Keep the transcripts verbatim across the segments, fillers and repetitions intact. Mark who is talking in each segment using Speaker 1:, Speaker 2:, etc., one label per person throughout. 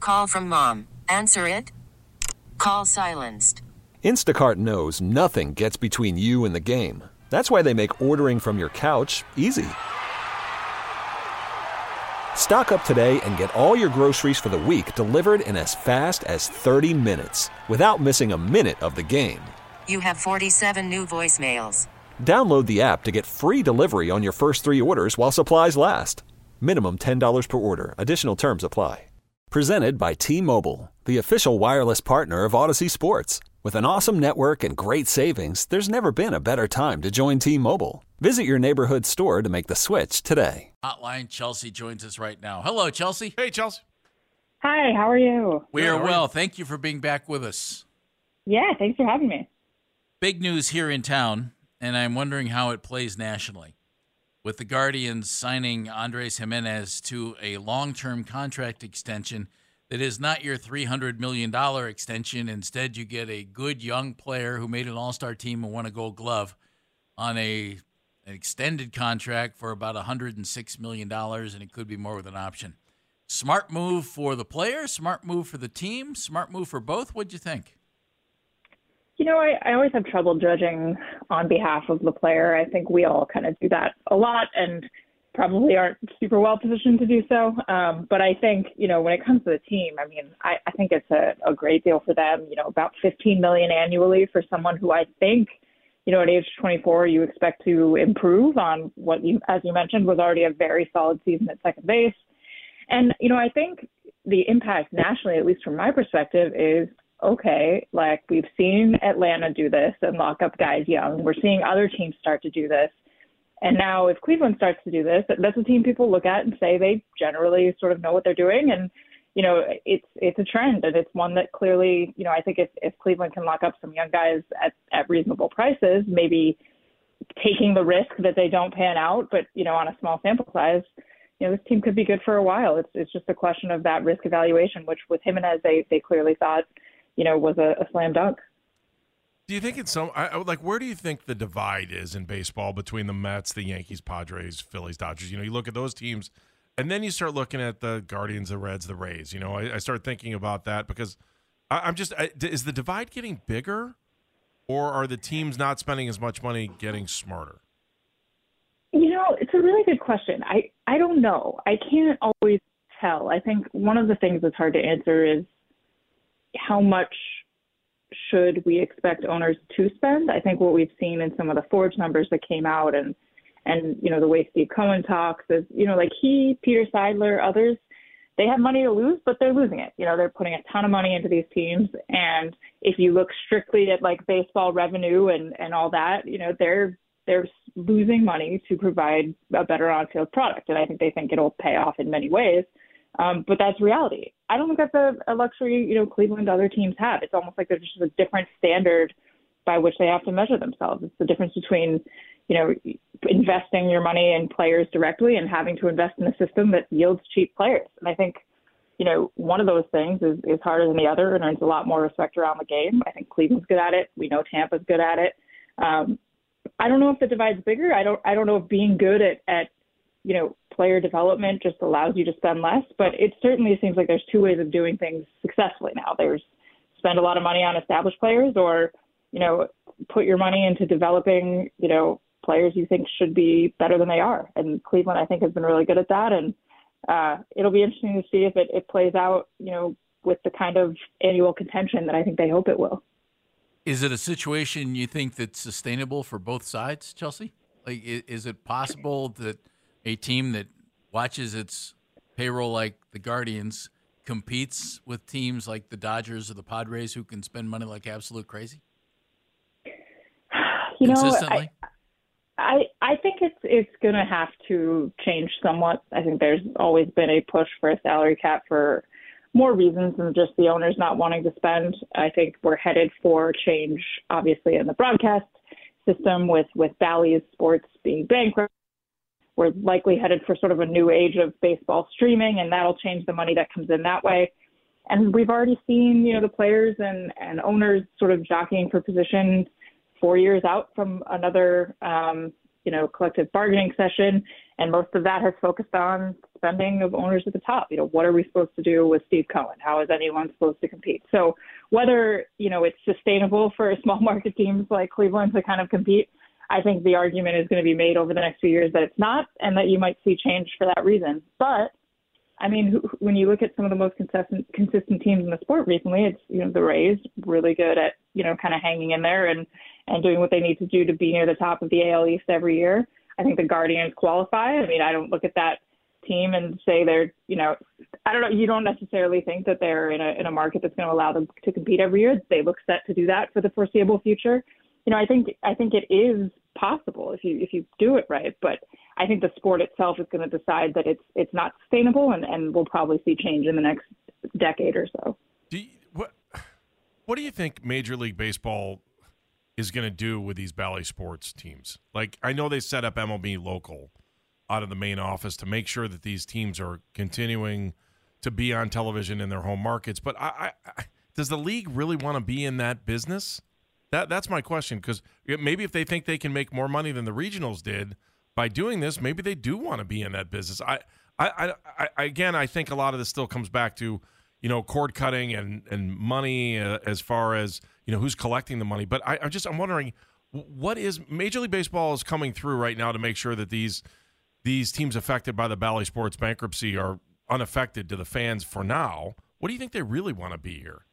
Speaker 1: Call from mom. Answer it. Call silenced.
Speaker 2: Instacart knows nothing gets between you and the game. That's why they make ordering from your couch easy. Stock up today and get all your groceries for the week delivered in as fast as thirty minutes without missing a minute of the game.
Speaker 1: You have forty-seven new voicemails.
Speaker 2: Download the app to get free delivery on your first three orders while supplies last. Minimum ten dollars per order. Additional terms apply. Presented by T-Mobile, the official wireless partner of Odyssey Sports. With an awesome network and great savings, there's never been a better time to join T-Mobile. Visit your neighborhood store to make the switch today.
Speaker 3: Hotline, Chelsea joins us right now. Hello, Chelsea.
Speaker 4: Hey, Chelsea.
Speaker 5: Hi, how are you?
Speaker 3: We are well. Thank you for being back with us.
Speaker 5: Yeah, thanks for having me.
Speaker 3: Big news here in town, and I'm wondering how it plays nationally. With the Guardians signing Andres Gimenez to a long-term contract extension that is not your three hundred million dollars extension. Instead, you get a good young player who made an all-star team and won a gold glove on a an extended contract for about one hundred six million dollars, and it could be more with an option. Smart move for the player, smart move for the team, smart move for both. What'd you think?
Speaker 5: You know, I, I always have trouble judging on behalf of the player. I think we all kind of do that a lot and probably aren't super well positioned to do so. Um, but I think, you know, when it comes to the team, I mean, I, I think it's a, a great deal for them, you know, about fifteen million dollars annually for someone who I think, you know, at age twenty-four, you expect to improve on what you, as you mentioned, was already a very solid season at second base. And, you know, I think the impact nationally, at least from my perspective, is, okay, like we've seen Atlanta do this and lock up guys young. We're seeing other teams start to do this. And now if Cleveland starts to do this, that's a team people look at and say they generally sort of know what they're doing. And, you know, it's it's a trend, and it's one that clearly, you know, I think if, if Cleveland can lock up some young guys at, at reasonable prices, maybe taking the risk that they don't pan out, but, you know, on a small sample size, you know, this team could be good for a while. It's it's just a question of that risk evaluation, which with Gimenez, they, they clearly thought, you know, was a, a slam dunk.
Speaker 4: Do you think it's some I, I- like where do you think the divide is in baseball between the Mets, the Yankees, Padres, Phillies, Dodgers? You know, you look at those teams, and then you start looking at the Guardians, the Reds, the Rays. You know, I, I start thinking about that because I, I'm just I, is the divide getting bigger, or are the teams not spending as much money getting smarter?
Speaker 5: You know, it's a really good question. I, I don't know. I can't always tell. I think one of the things that's hard to answer is how much should we expect owners to spend? I think what we've seen in some of the Forbes numbers that came out and, and, you know, the way Steve Cohen talks is, you know, like he, Peter Seidler, others, they have money to lose, but they're losing it. You know, they're putting a ton of money into these teams. And if you look strictly at like baseball revenue and, and all that, you know, they're, they're losing money to provide a better on-field product. And I think they think it'll pay off in many ways. Um, but that's reality. I don't think that's a, a luxury, you know, Cleveland other teams have. It's almost like there's just a different standard by which they have to measure themselves. It's the difference between, you know, investing your money in players directly and having to invest in a system that yields cheap players. And I think, you know, one of those things is, is harder than the other and earns a lot more respect around the game. I think Cleveland's good at it. We know Tampa's good at it. Um, I don't know if the divide's bigger. I don't, I don't know if being good at, at, you know, player development just allows you to spend less, but it certainly seems like there's two ways of doing things successfully now. There's spend a lot of money on established players, or, you know, put your money into developing, you know, players you think should be better than they are. And Cleveland, I think, has been really good at that. And uh, it'll be interesting to see if it, it plays out, you know, with the kind of annual contention that I think they hope it will.
Speaker 3: Is it a situation you think that's sustainable for both sides, Chelsea? Like, i- is it possible that a team that watches its payroll like the Guardians competes with teams like the Dodgers or the Padres who can spend money like absolute crazy?
Speaker 5: You know,
Speaker 3: Consistently?
Speaker 5: I, I I think it's it's going to have to change somewhat. I think there's always been a push for a salary cap for more reasons than just the owners not wanting to spend. I think we're headed for change, obviously, in the broadcast system with, with Bally's Sports being bankrupt. We're likely headed for sort of a new age of baseball streaming, and that'll change the money that comes in that way. And we've already seen, you know, the players and, and owners sort of jockeying for position four years out from another, um, you know, collective bargaining session. And most of that has focused on spending of owners at the top. You know, what are we supposed to do with Steve Cohen? How is anyone supposed to compete? So whether, you know, it's sustainable for small market teams like Cleveland to kind of compete, I think the argument is going to be made over the next few years that it's not, and that you might see change for that reason. But I mean, when you look at some of the most consistent consistent teams in the sport recently, it's, you know, the Rays, really good at, you know, kind of hanging in there and, and doing what they need to do to be near the top of the A L East every year. I think the Guardians qualify. I mean, I don't look at that team and say they're, you know, I don't know. You don't necessarily think that they're in a in a market that's going to allow them to compete every year. They look set to do that for the foreseeable future. You know, I think I think it is possible if you if you do it right, but I think the sport itself is going to decide that it's it's not sustainable, and, and we'll probably see change in the next decade or so.
Speaker 4: Do you, what what do you think Major League Baseball is going to do with these Bally Sports teams? Like, I know they set up M L B Local out of the main office to make sure that these teams are continuing to be on television in their home markets, but I, I, does the league really want to be in that business? That that's my question, because maybe if they think they can make more money than the regionals did by doing this, maybe they do want to be in that business. I, I, I, I again, I think a lot of this still comes back to, you know, cord cutting and and money uh, as far as, you know, who's collecting the money. But I, I'm just I'm wondering, what is Major League Baseball is coming through right now to make sure that these these teams affected by the Bally Sports bankruptcy are unaffected to the fans for now. What do you think they really want to be here?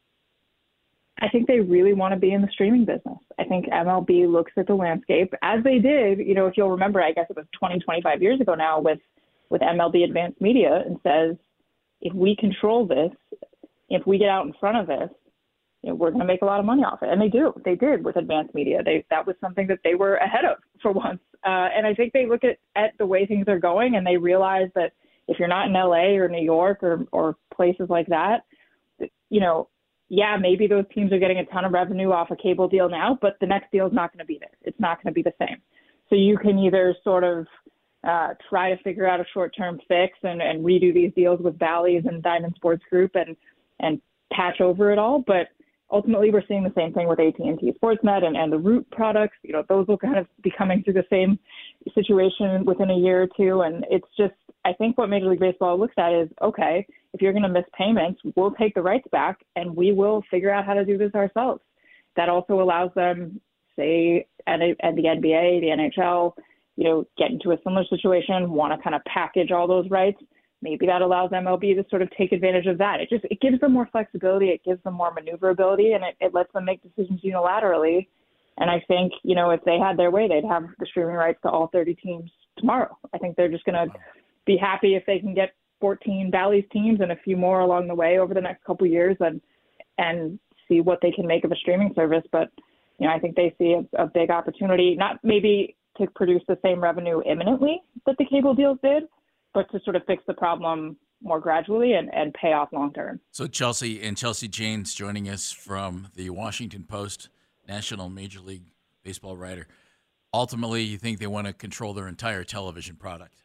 Speaker 5: I think they really want to be in the streaming business. I think M L B looks at the landscape, as they did, you know, if you'll remember, I guess it was twenty, twenty-five years ago now with, with M L B Advanced Media, and says, if we control this, if we get out in front of this, you know, we're going to make a lot of money off it. And they do. They did with Advanced Media. They That was something that they were ahead of for once. Uh, and I think they look at, at the way things are going, and they realize that if you're not in L A or New York or, or places like that, you know, yeah, maybe those teams are getting a ton of revenue off a cable deal now, but the next deal is not going to be there. It's not going to be the same. So you can either sort of uh, try to figure out a short-term fix and, and redo these deals with Bally's and Diamond Sports Group and, and patch over it all. But ultimately, we're seeing the same thing with A T and T Sportsnet and, and the Root products. You know, those will kind of be coming through the same situation within a year or two. And it's just, I think what Major League Baseball looks at is, okay, if you're going to miss payments, we'll take the rights back and we will figure out how to do this ourselves. That also allows them, say, at, a, at the N B A, the N H L, you know, get into a similar situation, want to kind of package all those rights. Maybe that allows M L B to sort of take advantage of that. It just, it gives them more flexibility. It gives them more maneuverability, and it, it lets them make decisions unilaterally. And I think, you know, if they had their way, they'd have the streaming rights to all thirty teams tomorrow. I think they're just going to be happy if they can get fourteen Bally's teams and a few more along the way over the next couple of years and and see what they can make of a streaming service. But, you know, I think they see a, a big opportunity, not maybe to produce the same revenue imminently that the cable deals did, but to sort of fix the problem more gradually and, and pay off long term.
Speaker 3: So Chelsea and Chelsea Janes joining us from the Washington Post, national Major League Baseball writer. Ultimately, you think they want to control their entire television product?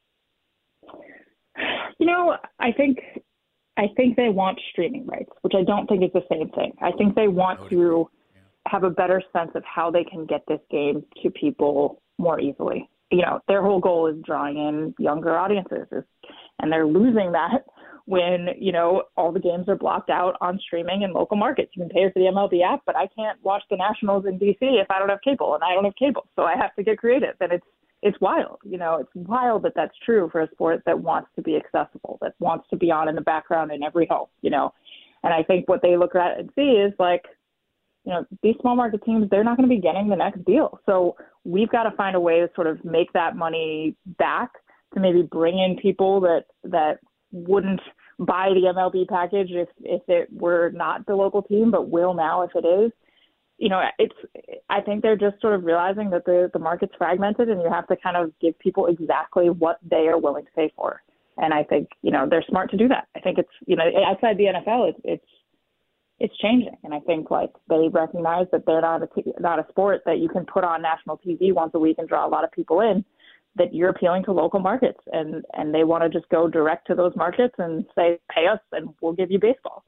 Speaker 5: You know, I think I think they want streaming rights, which I don't think is the same thing. I think they want to yeah. have a better sense of how they can get this game to people more easily. You know, their whole goal is drawing in younger audiences, and they're losing that when, you know, all the games are blocked out on streaming in local markets. You can pay for the M L B app, but I can't watch the Nationals in D C if I don't have cable, and I don't have cable, so I have to get creative. And it's it's wild, you know, it's wild that that's true for a sport that wants to be accessible, that wants to be on in the background in every home, you know. And I think what they look at and see is like, you know, these small market teams, they're not going to be getting the next deal. So we've got to find a way to sort of make that money back, to maybe bring in people that that wouldn't buy the M L B package if, if it were not the local team, but will now if it is. You know, it's, I think they're just sort of realizing that the, the market's fragmented and you have to kind of give people exactly what they are willing to pay for. And I think, you know, they're smart to do that. I think it's, you know, outside the N F L, it's, it's, it's changing. And I think like they recognize that they're not a, not a sport that you can put on national T V once a week and draw a lot of people in, that you're appealing to local markets, and, and they want to just go direct to those markets and say, pay us and we'll give you baseball.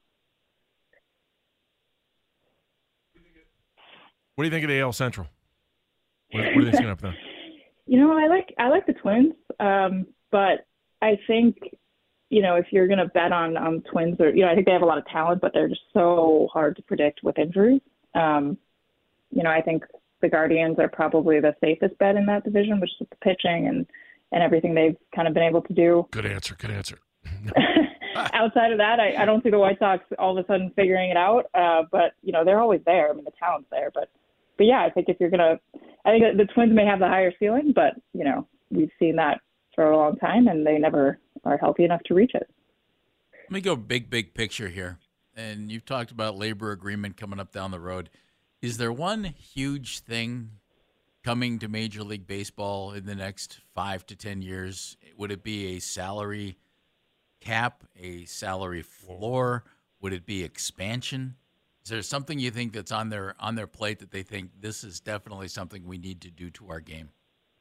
Speaker 4: What do you think of the A L Central? What, what are they going up there?
Speaker 5: You know, I like I like the Twins, um, but I think, you know, if you're going to bet on um, Twins, or you know, I think they have a lot of talent, but they're just so hard to predict with injuries. Um, you know, I think the Guardians are probably the safest bet in that division, which is the pitching and, and everything they've kind of been able to do.
Speaker 4: Good answer. Good answer.
Speaker 5: Outside of that, I, I don't see the White Sox all of a sudden figuring it out. Uh, but you know, they're always there. I mean, the talent's there, but. But yeah, I think if you're gonna, I think the Twins may have the higher ceiling, but you know we've seen that for a long time, and they never are healthy enough to reach it.
Speaker 3: Let me go big, big picture here. And you've talked about labor agreement coming up down the road. Is there one huge thing coming to Major League Baseball in the next five to ten years? Would it be a salary cap, a salary floor? Would it be expansion? Is there something you think that's on their on their plate that they think this is definitely something we need to do to our game?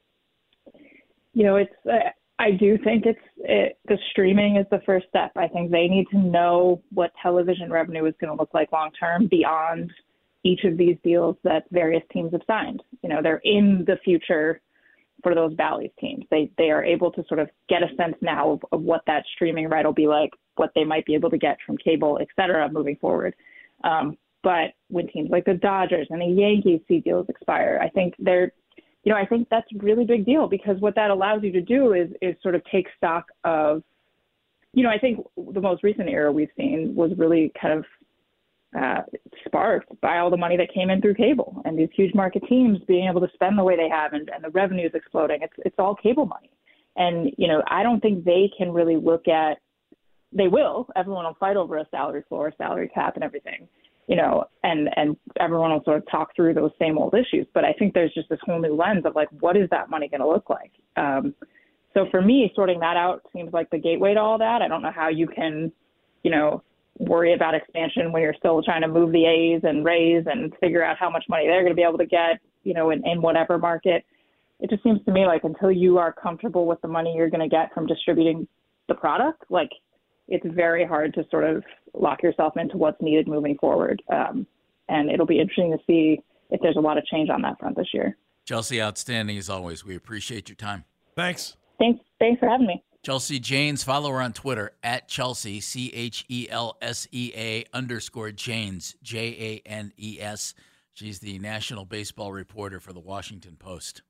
Speaker 5: You know, it's uh, I do think it's it, the streaming is the first step. I think they need to know what television revenue is going to look like long term beyond each of these deals that various teams have signed. You know, they're in the future for those Bally's teams. They they are able to sort of get a sense now of, of what that streaming right will be like, what they might be able to get from cable, et cetera, moving forward. Um, but when teams like the Dodgers and the Yankees see deals expire, I think they're, you know, I think that's a really big deal because what that allows you to do is, is sort of take stock of, you know, I think the most recent era we've seen was really kind of uh, sparked by all the money that came in through cable and these huge market teams being able to spend the way they have and, and the revenues exploding. It's, it's all cable money. And, you know, I don't think they can really look at, they will. Everyone will fight over a salary floor, salary cap, and everything, you know, and, and everyone will sort of talk through those same old issues. But I think there's just this whole new lens of like, what is that money going to look like? Um, so for me, sorting that out seems like the gateway to all that. I don't know how you can, you know, worry about expansion when you're still trying to move the A's and Rays and figure out how much money they're going to be able to get, you know, in, in whatever market. It just seems to me like until you are comfortable with the money you're going to get from distributing the product, like, it's very hard to sort of lock yourself into what's needed moving forward. Um, and it'll be interesting to see if there's a lot of change on that front this year.
Speaker 3: Chelsea, outstanding as always. We appreciate your time.
Speaker 4: Thanks.
Speaker 5: Thanks. Thanks for having me.
Speaker 3: Chelsea Janes, follow her on Twitter at Chelsea, C H E L S E A underscore Janes, J A N E S. She's the national baseball reporter for the Washington Post.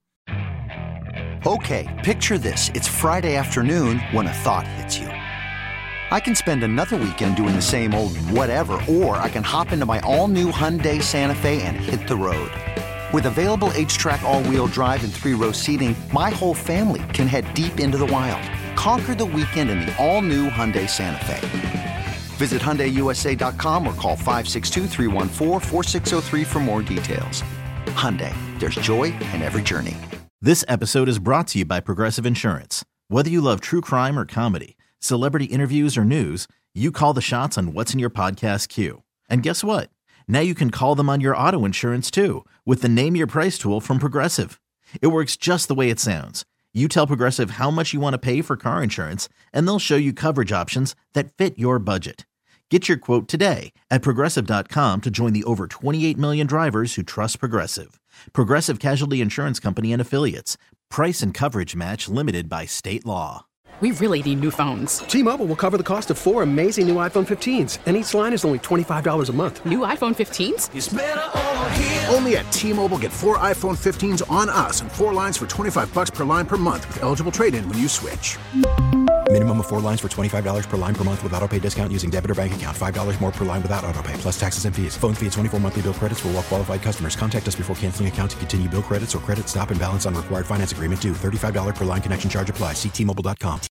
Speaker 6: Okay, picture this. It's Friday afternoon when a thought hits you. I can spend another weekend doing the same old whatever, or I can hop into my all-new Hyundai Santa Fe and hit the road. With available H-Track all-wheel drive and three-row seating, my whole family can head deep into the wild. Conquer the weekend in the all-new Hyundai Santa Fe. Visit Hyundai U S A dot com or call five six two, three one four, four six zero three for more details. Hyundai, there's joy in every journey.
Speaker 7: This episode is brought to you by Progressive Insurance. Whether you love true crime or comedy, celebrity interviews or news, you call the shots on what's in your podcast queue. And guess what? Now you can call them on your auto insurance too with the Name Your Price tool from Progressive. It works just the way it sounds. You tell Progressive how much you want to pay for car insurance, and they'll show you coverage options that fit your budget. Get your quote today at Progressive dot com to join the over twenty-eight million drivers who trust Progressive. Progressive Casualty Insurance Company and Affiliates. Price and coverage match limited by state law.
Speaker 8: We really need new phones.
Speaker 9: T-Mobile will cover the cost of four amazing new iPhone fifteens, and each line is only twenty-five dollars a month.
Speaker 8: New iPhone fifteens?
Speaker 10: It's better over here. Only at T-Mobile, get four iPhone fifteens on us and four lines for twenty-five dollars per line per month with eligible trade-in when you switch.
Speaker 11: Minimum of four lines for twenty-five dollars per line per month with autopay discount using debit or bank account. five dollars more per line without autopay, plus taxes and fees. Phone fee at twenty-four monthly bill credits for well-qualified customers. Contact us before canceling account to continue bill credits or credit stop and balance on required finance agreement due. thirty-five dollars per line connection charge applies. See T Mobile dot com.